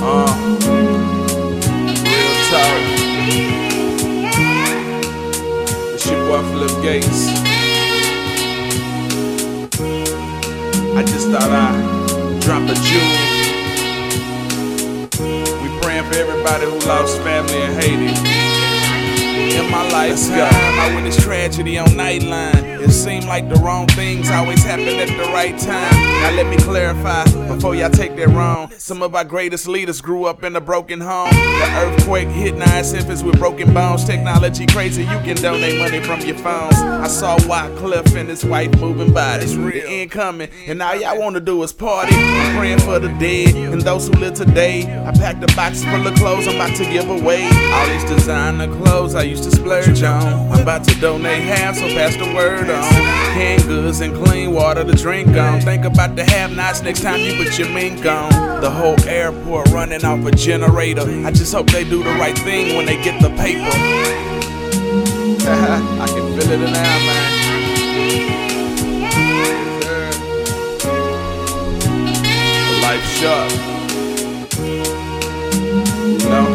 Real talk. It's your boy Flip Gates. I just thought I'd drop a jewel. We praying for everybody who lost family in Haiti. In my lifetime, I witnessed tragedy on Nightline. It seemed like the wrong things always happen at the right time. Now let me clarify before y'all take that wrong. Some of our greatest leaders grew up in a broken home. The earthquake hit 9 infants with broken bones. Technology crazy, you can donate money from your phones. I saw Wyclef and his wife moving bodies. The end coming, and all y'all wanna do is party. I'm praying for the dead and those who live today. I packed a box full of clothes I'm about to give away. All these designer clothes I used to splurge on. I'm about to donate half, so pass the word on. Canned goods and clean water to drink on. Think about the have-nots next time you put your mink on. The whole airport running off a generator. I just hope they do the right thing when they get the paper. I can feel it in there, man. Life short. You know?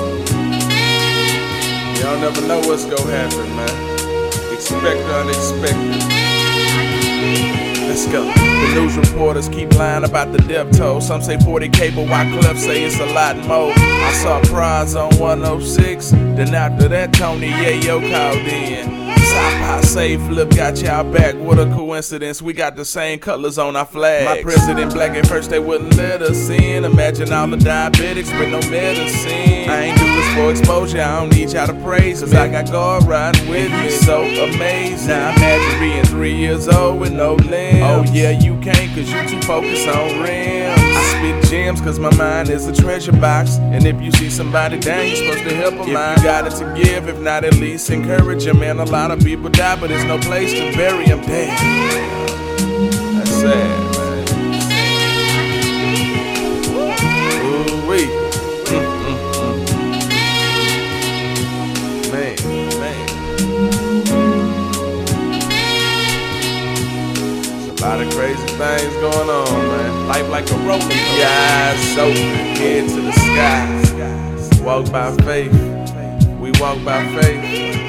Y'all never know what's gonna happen, man. Expect the unexpected. Let's go. The news reporters keep lying about the death toll. Some say 40K, but Wyclef say it's a lot more. I saw Prize on 106. Then after that, Tony Yayo called in. South say Flip got y'all back. What a coincidence, we got the same colors on our flags. My president black at first, they wouldn't let us in. Imagine all the diabetics with no medicine. I ain't do this for exposure, I don't need y'all to praise, cause I got God riding with me, so amazing. Now imagine being 3 years old with no limbs. Oh yeah, you can't cause you too focused on rims. I spit gems cause my mind is a treasure box. And if you see somebody down, you're supposed to help them. If you got it to give, if not at least encourage them. Man, a lot of people die, but there's no place to bury them. Damn, that's sad, man. Ooh-wee. Man. There's a lot of crazy things going on, man. Life like a roller coaster. Yeah, eyes open, head to the sky. Walk by faith, we walk by faith.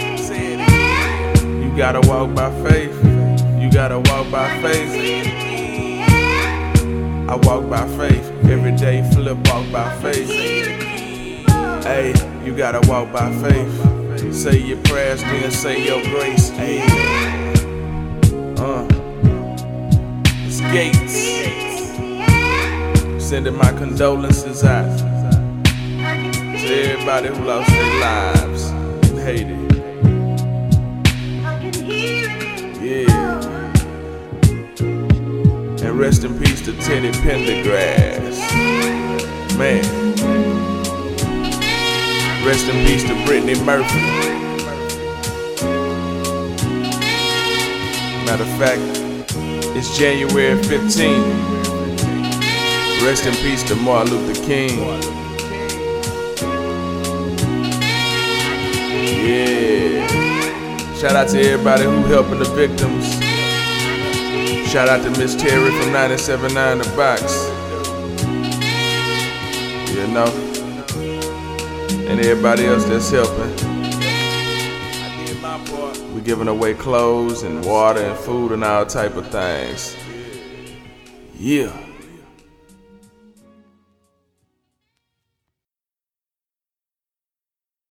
You gotta walk by faith, you gotta walk by faith. I walk by faith, every day Flip walk by faith. Hey, you gotta walk by faith. Say your prayers, then say your grace. Hey, it's Gates. Sending my condolences out to everybody who lost their lives in Haiti. Yeah. And rest in peace to Teddy Pendergrass. Man. Rest in peace to Brittany Murphy. Matter of fact, it's January 15th. Rest in peace to Martin Luther King. Yeah. Shout out to everybody who helping the victims. Shout out to Miss Terry from 97.9 The Box. You know? And everybody else that's helping. We giving away clothes and water and food and all type of things. Yeah.